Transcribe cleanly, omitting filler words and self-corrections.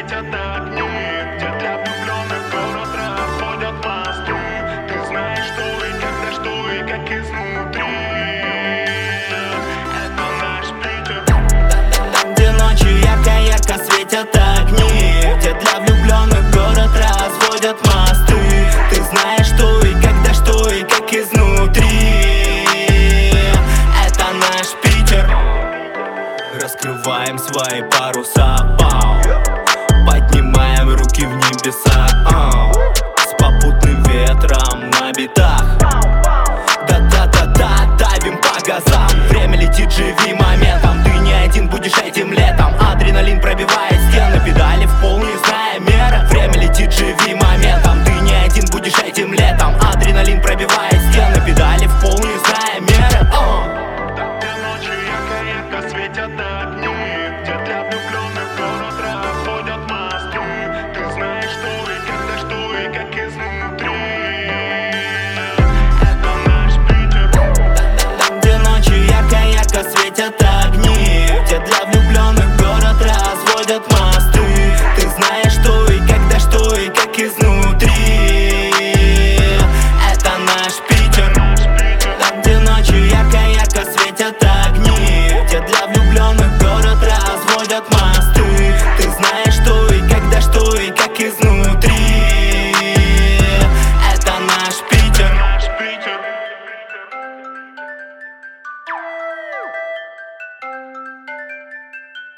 светят огни, где для влюбленных город разводят мосты. Ты знаешь, что и когда, что и как изнутри. Это наш Питер. Там, где ночью ярко-ярко светят огни, где для влюбленных город разводят мосты. Ты знаешь, что и когда, что и как изнутри. Это наш Питер. Раскрываем свои паруса, поднимаем руки в небеса, с попутным ветром на битах. Да-да-да-да, давим по газам. Время летит, живи моментом. Ты не один будешь этим